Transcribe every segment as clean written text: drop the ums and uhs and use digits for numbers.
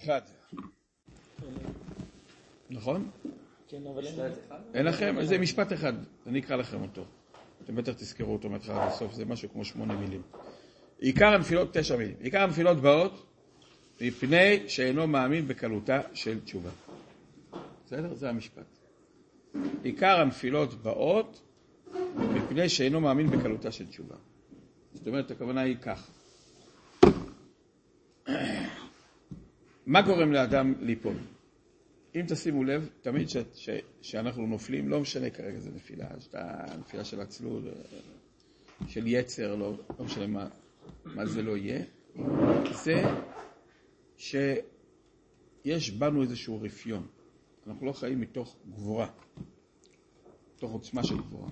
אחד. נכון? כן, אבל אין לכם? זה משפט אחד, אני אקרא לכם אותו. אתם בטח תזכרו אותו מהתחלה לסוף, זה משהו כמו 8 מילים. עיקר הנפילות, 9 מילים. עיקר הנפילות באות מפני שאינו מאמין בקלותה של תשובה. בסדר? זה המשפט. עיקר הנפילות באות מפני שאינו מאמין בקלותה של תשובה. זאת אומרת, הכוונה היא כך. מה גורם לאדם ליפול? אם תשימו לב, תמיד שאנחנו נופלים, לא משנה כרגע זה נפילה, נפילה של עצלות, של יצר, לא משנה מה זה לא יהיה, זה שיש בנו איזשהו רפיון. אנחנו לא חיים מתוך גבורה, מתוך עוצמה של גבורה.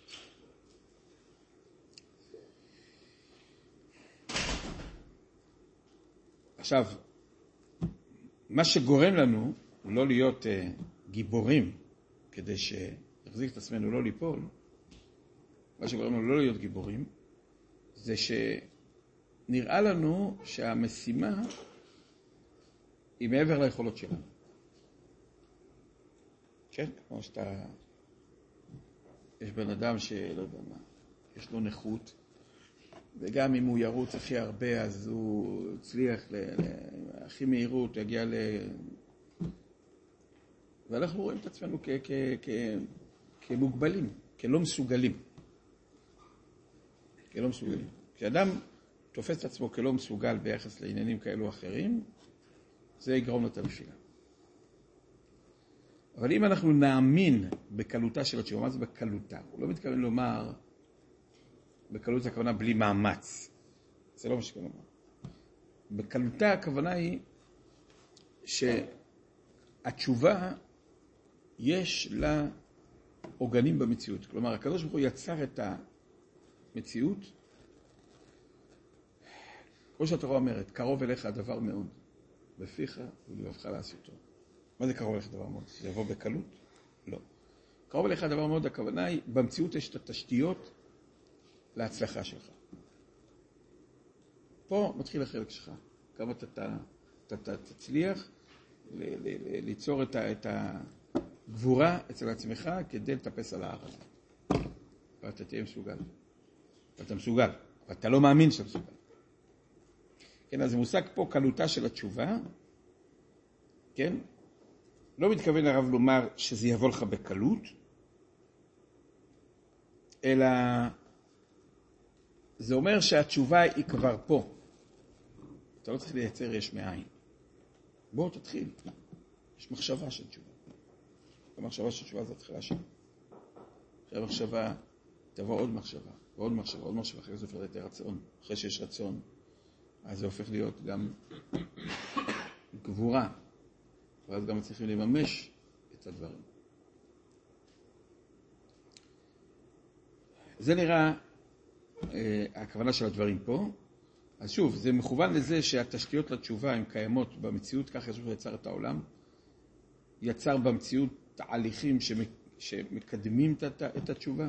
עכשיו, מה שגורם לנו לא להיות גיבורים, כדי שיחזיק את עצמנו לא ליפול, מה שגורם לנו לא להיות גיבורים, זה שנראה לנו שהמשימה היא מעבר ליכולות שלנו. כן? כמו שאתה... יש בן אדם שלא יודע מה, יש לו נכות, וגם אם הוא ירוץ הכי הרבה, אז הוא הצליח הכי מהירות, יגיע ואנחנו רואים את עצמנו כמוגבלים, כלא מסוגלים. כלא מסוגלים. כשאדם תופס את עצמו כלא מסוגל ביחס לעניינים כאלו אחרים, זה יגרום לו את הנפילה. אבל אם אנחנו נאמין בקלותה של התשובה, מה זה בקלותה? הוא לא מתכוון לומר, בקלות הכוונה בלי מאמץ. זה לא מה שכוונה. בקלותה הכוונה היא שהתשובה יש לה עוגנים במציאות. כלומר, הקדוש ברוך הוא יצר את המציאות, כמו שהתורה אומרת, קרוב אליך הדבר מאוד, בפיך ולבבך לעשותו. מה זה קרוב אליך הדבר מאוד? זה יבוא בקלות? לא. קרוב אליך הדבר מאוד, הכוונה היא, במציאות יש את התשתיות להצלחה שלך. פה מתחיל החלק שלך. כמה אתה תצליח ליצור את הגבורה אצל עצמך כדי לטפס על ההר הזה. ואתה תהיה מסוגל. ואתה מסוגל. ואתה לא מאמין שאתה מסוגל. כן, אז המושג פה קלותה של התשובה, כן? לא מתכוון הרב לומר שזה יבוא לך בקלות, אלא זה אומר שהתשובה היא כבר פה. אתה לא צריך לייצר יש מאין. בוא תתחיל. יש מחשבה של תשובה. המחשבה של תשובה זה התחילה שלה. אחרי המחשבה תבוא עוד מחשבה, ועוד מחשבה, עוד מחשבה. אחרי זה הופך להיות רצון. אחרי שיש רצון, אז זה הופך להיות גם גבורה. ואז גם צריכים לממש את הדברים. זה נראה הכוונה של הדברים פה. אז שוב, זה מכוון לזה שהתשתיות לתשובה הן קיימות במציאות, כך ישוב יצר את העולם. יצר במציאות תהליכים שמקדמים את התשובה.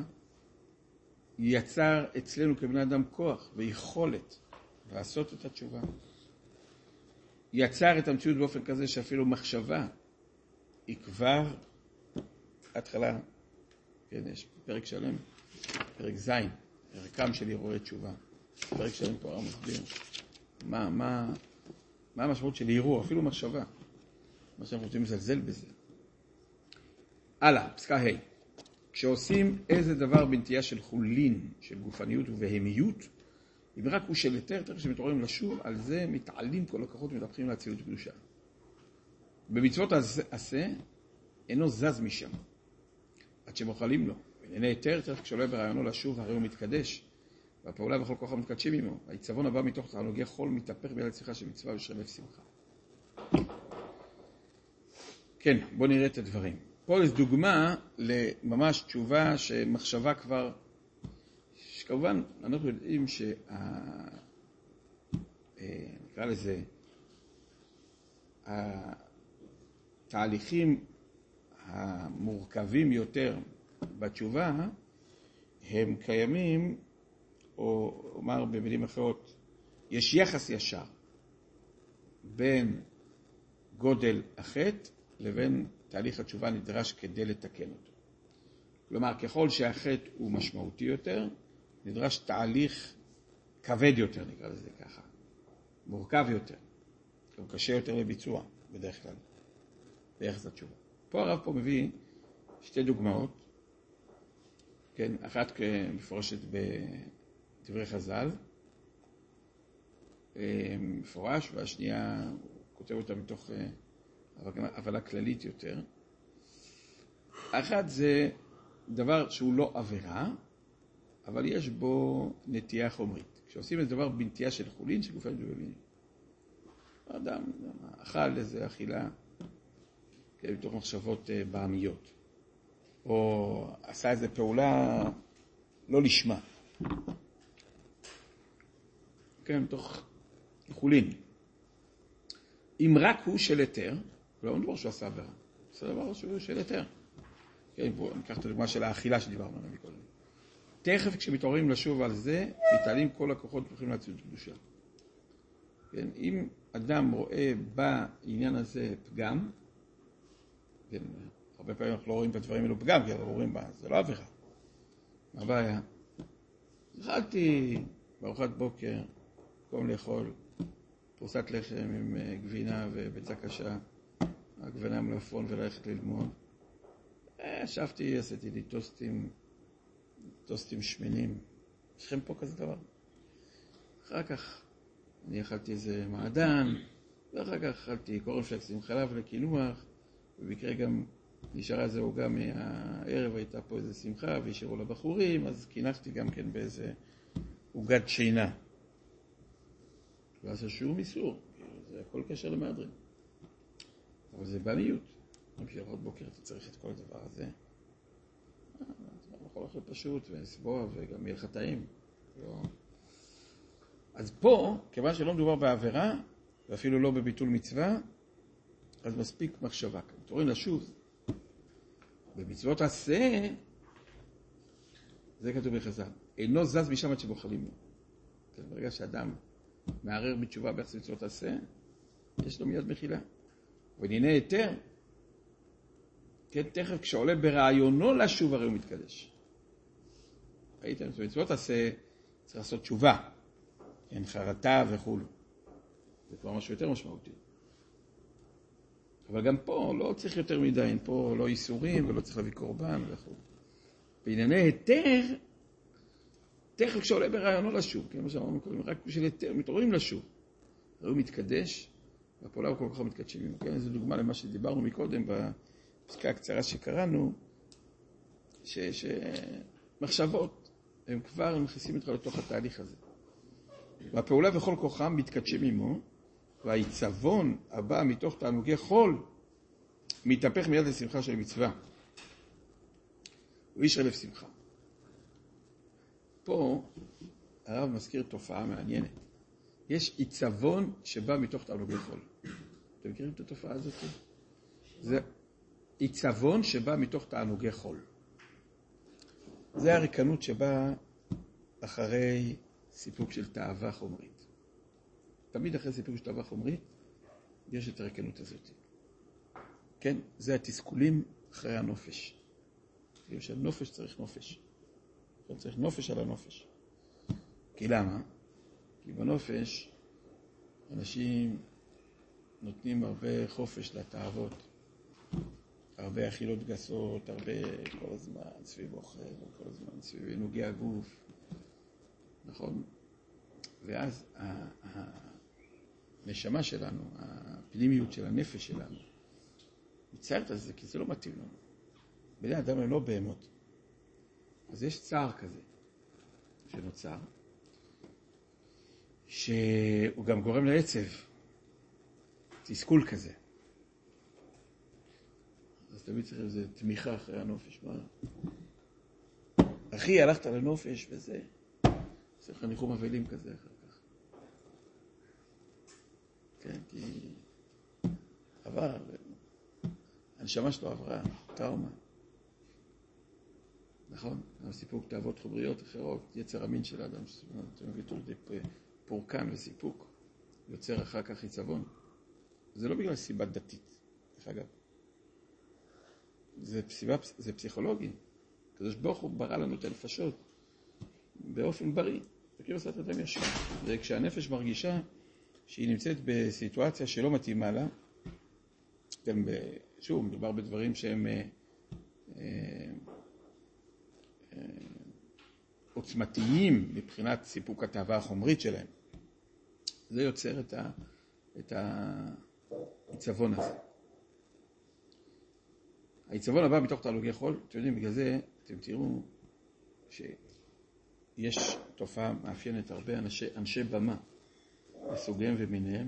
יצר אצלנו כבני אדם כוח ויכולת לעשות את התשובה. יצר את המציאות באופן כזה שאפילו מחשבה היא כבר התחלה. כן, יש פרק שלם, פרק זין, ערכם של הרהורי תשובה. פרק שלם פה הרב מסביר. מה המשמעות של הרהור, אפילו מחשבה. מה שאנחנו רוצים לזלזל בזה. הלאה, פסקה ה'. כשעושים איזה דבר בנטייה של חולין, של גופניות ובהמיות, אם רק הוא של יותר, תכף שמתעוררים לשוב, על זה מתעלים כל הכוחות ומתהפכים להצילות קדושה. במצוות עשה, אינו זז משם, עד שמוכלים לו. בענייני יותר, תכף כשעולה ברעיונו לשוב, הרי הוא מתקדש, והפעולה בכל כוח המתקדשים עמו. העיצבון הבא מתוך תענוגי חול מתהפך ביד הצליחה של מצווה ושרף שמחה. כן, בואו נראה את הדברים. פה יש דוגמה לממש תשובה שמחשבה כבר, שכמובן אנחנו יודעים נקרא לזה, התהליכים המורכבים יותר בתשובה, הם קיימים, או אומר במילים אחרות, יש יחס ישר בין גודל החטא לבין תהליך התשובה נדרש כדי לתקן אותו. כלומר, ככל שהחטא הוא משמעותי יותר, נדרש תהליך כבד יותר, נקרא לזה ככה, מורכב יותר, גם קשה יותר לביצוע בדרך כלל, ביחס לתשובה. פה הרב מביא שתי דוגמאות, כן, אחת מפורשת בדברי חז"ל, מפורש, והשנייה כותב אותה מתוך הבנה כללית יותר. אחת זה דבר שהוא לא עבירה, אבל יש בו נטייה חומרית. כשעושים את דבר בנטייה של חולין, שגופים דובבים. האדם אכל איזו אכילה, כן, מתוך מחשבות בעמיות. או עשה איזו פעולה לא לשמה. כן, מתוך חולין. אם רק הוא של היתר, לא מדבר שהוא עשה עבירה, זה דבר שהוא של היתר. כן, בואו ניקח את הדוגמה של האכילה שדיברנו עליה מקודם. תכף כשמתעוררים לשוב על זה, מתעלים כל הכוחות הולכים להציאות קדושה. כן, אם אדם רואה בעניין הזה פגם, כן, הרבה פעמים אנחנו לא רואים את הדברים האלו פגם, כי אנחנו רואים בה, זה לא עבירה. מה הבעיה? אכלתי בארוחת בוקר, במקום לאכול פרוסת לחם עם גבינה וביצה קשה, הגבינה מלפון וללכת ללמוד. ישבתי, עשיתי לי טוסטים שמנים. יש לכם פה כזה דבר? אחר כך אני אכלתי איזה מעדן, ואחר כך אכלתי קורנפלקס עם חלב לקינוח, ובמקרה גם נשארה איזה עוגה מהערב, הייתה פה איזה שמחה, והשאירו לבחורים, אז קינחתי גם כן באיזה עוגת שינה. ואז שום איסור, זה הכל קשר למהדרין. אבל זה בעמיות. בשביל ארוחת בוקר אתה צריך את כל הדבר הזה. אתה יכול לאכול פשוט ולסבוע וגם יהיה לך טעים. אז פה, כיוון שלא מדובר בעבירה, ואפילו לא בביטול מצווה, אז מספיק מחשבה. מתעוררים לשוב. במצוות עשה, זה כתוב בחז"ל. אינו זז משם עד שבוחלים לו. ברגע שאדם מערער בתשובה ביחס למצוות עשה, יש לו מיד מחילה. וענייני היתר, כן, תכף כשעולה ברעיונו לשוב הרי הוא מתקדש. ראיתם, במצוות עשה צריך לעשות תשובה, כן, חרטה וכו'. זה כבר משהו יותר משמעותי. אבל גם פה לא צריך יותר מדי, אין פה לא איסורים ולא צריך להביא קורבן וכו'. בענייני היתר, תכף כשעולה ברעיונו לשוב, כן, מה שאמרנו קודם, רק בשביל היתר, מתעוררים לשוב. הרי הוא מתקדש, והפעולה הוא כל כך מתקדשים ממנו. כן, זו דוגמה למה שדיברנו מקודם בפסקה הקצרה שקראנו, שמחשבות, הם כבר מכניסים אותך לתוך התהליך הזה. והפעולה וכל כוחם מתקדשים עמו, והעיצבון הבא מתוך תענוגי חול, מתהפך מיד לשמחה של מצווה. הוא איש רלב שמחה. פה הרב מזכיר תופעה מעניינת. יש עיצבון שבא מתוך תענוגי חול. אתם מכירים את התופעה הזאת? זה עיצבון שבא מתוך תענוגי חול. זה הריקנות שבאה אחרי סיפוק של תאווה חומרית. תמיד אחרי סיפוק של תאווה חומרית יש את הריקנות הזאת. כן, זה התסכולים אחרי הנופש. של נופש צריך נופש. צריך נופש על הנופש. כי למה? כי בנופש אנשים נותנים הרבה חופש לתאוות, הרבה אכילות גסות, הרבה כל הזמן סביב אוכל, כל הזמן סביב נוגע הגוף, נכון? ואז הנשמה שלנו, הפנימיות של הנפש שלנו, מצטערת על זה כי זה לא מתאים לנו. בני אדם הם לא בהמות. אז יש צער כזה שנוצר, שהוא גם גורם לעצב, תסכול כזה. אז תמיד צריך איזו תמיכה אחרי הנופש. מה? אחי, הלכת לנופש וזה, צריך ניחום אבלים כזה אחר כך. כן, כי עבר, הנשמה שלו עברה, טראומה. נכון? סיפוק תאוות חומריות אחרות, יצר המין של האדם, אתם מביאים לידי פורקן וסיפוק, יוצר אחר כך עיצבון. זה לא בגלל סיבה דתית, דרך אגב. זה פסיכולוגי. הקדוש ברוך הוא ברא לנו את הנפשות באופן בריא. זה כאילו עושה את אדם ישר. וכשהנפש מרגישה שהיא נמצאת בסיטואציה שלא מתאימה לה, גם שוב, מדובר בדברים שהם עוצמתיים מבחינת סיפוק התאווה החומרית שלהם. זה יוצר את העיצבון הזה. העיצבון הבא מתוך תעלוגי חול, אתם יודעים, בגלל זה אתם תראו שיש תופעה מאפיינת הרבה אנשי במה לסוגיהם ומיניהם.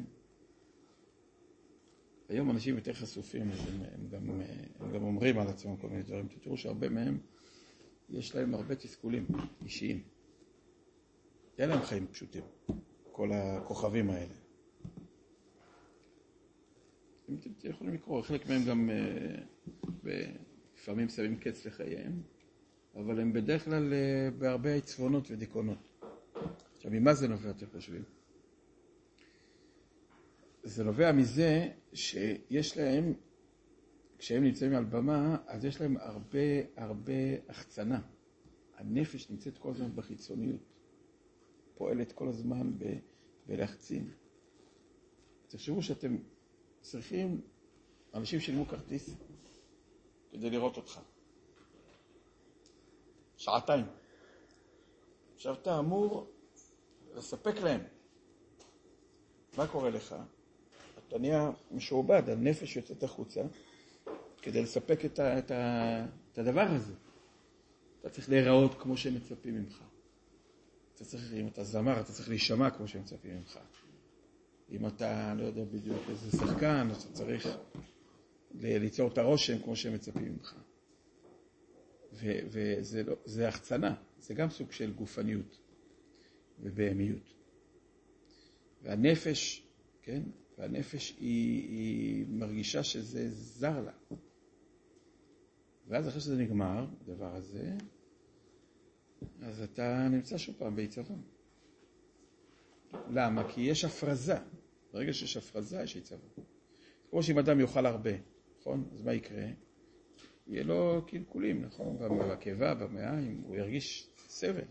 היום אנשים יותר חשופים, הם גם אומרים על עצמם כל מיני דברים. תראו שהרבה מהם יש להם הרבה תסכולים אישיים. אין להם חיים פשוטים, כל הכוכבים האלה. אתם יכולים לקרוא, חלק מהם גם לפעמים שמים קץ לחייהם, אבל הם בדרך כלל בהרבה עיצבונות ודיכאונות. עכשיו, ממה זה נובע, אתם חושבים? זה נובע מזה שיש להם, כשהם נמצאים על במה, אז יש להם הרבה החצנה. הנפש נמצאת כל הזמן בחיצוניות, פועלת כל הזמן בלהחצין. תחשבו שאתם צריכים, אנשים שילמו כרטיס כדי לראות אותך. שעתיים. עכשיו אתה אמור לספק להם. מה קורה לך? אתה נהיה משועבד, הנפש יוצאת החוצה כדי לספק את הדבר הזה. אתה צריך להיראות כמו שהם מצפים ממך. אתה צריך, אם אתה זמר, אתה צריך להישמע כמו שהם מצפים ממך. אם אתה לא יודע בדיוק איזה שחקן, אתה צריך ליצור את הרושם כמו שהם מצפים ממך. וזה החצנה, זה גם סוג של גופניות ובהמיות. והנפש, כן? והנפש היא מרגישה שזה זר לה. ואז אחרי שזה נגמר, הדבר הזה, אז אתה נמצא שוב פעם בעיצבון. למה? כי יש הפרזה. ברגע שיש הפרזה, יש עיצבון. כמו שאם אדם יאכל הרבה, נכון? אז מה יקרה? יהיה לו קלקולים, נכון? בקיבה, במעיים, הוא ירגיש סבל.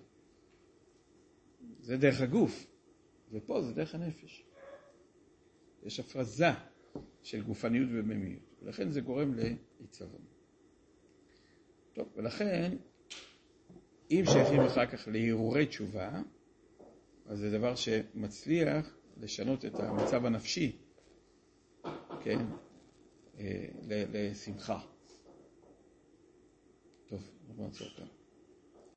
זה דרך הגוף. ופה זה דרך הנפש. יש הפרזה של גופניות ובהמיות. ולכן זה גורם לעיצבון. טוב, ולכן, אם שייכים אחר כך להרהורי תשובה, אז זה דבר שמצליח לשנות את המצב הנפשי, כן, לשמחה. טוב, נעצור כאן.